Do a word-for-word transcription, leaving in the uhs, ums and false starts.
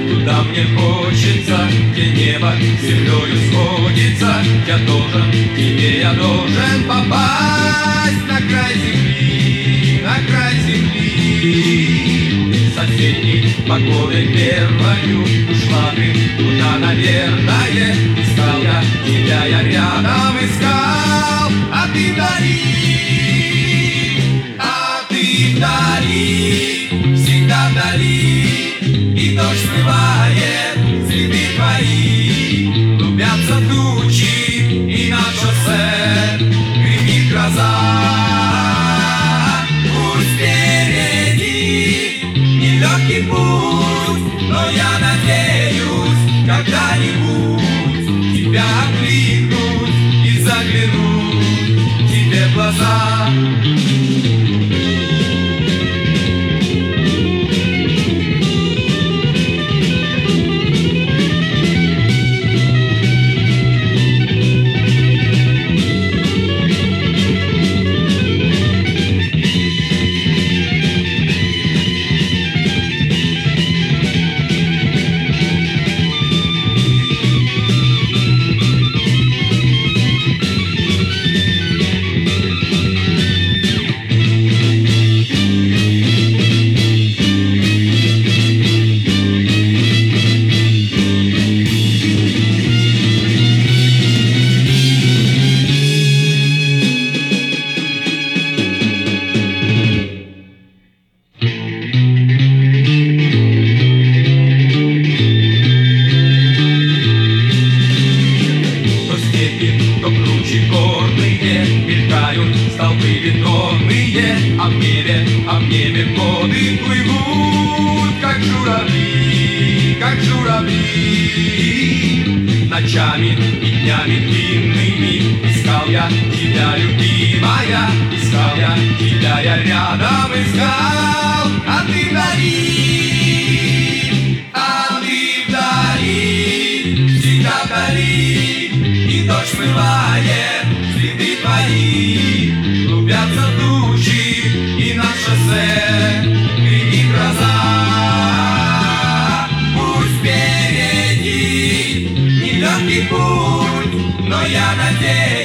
туда мне хочется, где небо с землею сходится. Я должен, тебе я должен попасть на край земли, на край земли. Соседней покоя первою ушла ты туда, наверное. Искал я тебя, я рядом искал, а ты вдали, а ты вдали, всегда вдали. И дождь смывает следы твои, клубятся тучи, и на шоссе гремит гроза. Пусть впереди нелегкий путь, но я надеюсь когда-нибудь тебя окликнуть и заглянуть тебе в глаза. То круче горные мелькают столбы бетонные, а в небе, а в небе годы плывут, как журавли, как журавли. Ночами и днями длинными искал я тебя, любимая, искал я тебя, я рядом искал, а ты вдали, а ты вдали, всегда вдали. И дождь смывает следы твои, клубятся тучи, и на шоссе гремит гроза. Пусть впереди нелегкий путь, но я надеюсь